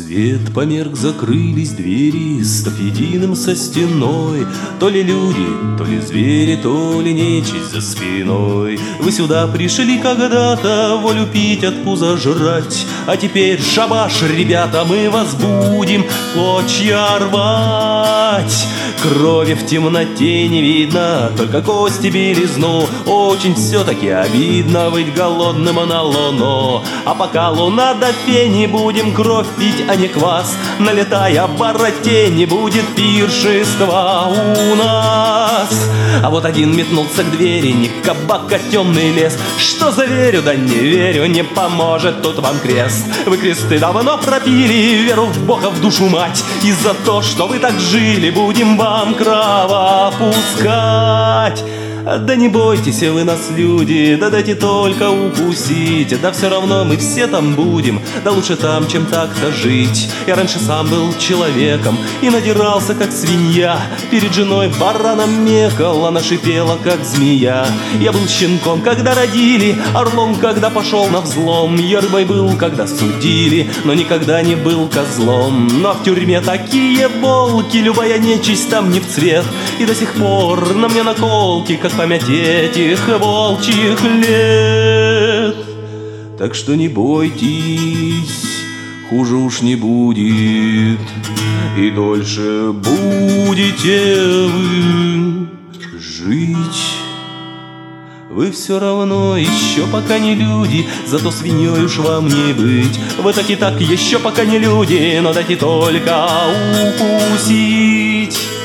Свет померк, закрылись двери, став единым со стеной. То ли люди, то ли звери, то ли нечисть за спиной. Вы сюда пришли когда-то волю пить, от пуза жрать, а теперь шабаш, ребята, мы вас будем клочья рвать. Крови в темноте не видно, только кости белизну. Очень все-таки обидно быть голодным на луну. А пока луна до фени, будем кровь пить, а не квас. Налетая воротень, будет пиршество у нас. А вот один метнулся к двери, не кабак, а темный лес. Что за верю, да не верю, не поможет тут вам крест. Вы кресты давно пропили, веру в Бога, в душу мать. И за то, что вы так жили, будем вам крово пускать. Да не бойтесь вы нас, люди, да дайте только укусить. Да все равно мы все там будем, да лучше там, чем так-то жить. Я раньше сам был человеком и надирался, как свинья. Перед женой бараном мекал, она шипела, как змея. Я был щенком, когда родили, орлом, когда пошел на взлом. Я рыбой был, когда судили, но никогда не был козлом. Но в тюрьме такие волки, любая нечисть там не в цвет. И до сих пор на мне наколки, как память этих волчьих лет. Так что не бойтесь, хуже уж не будет, и дольше будете вы жить. Вы все равно еще пока не люди, зато свиньей уж вам не быть. Вы так и так еще пока не люди, но дайте только укусить.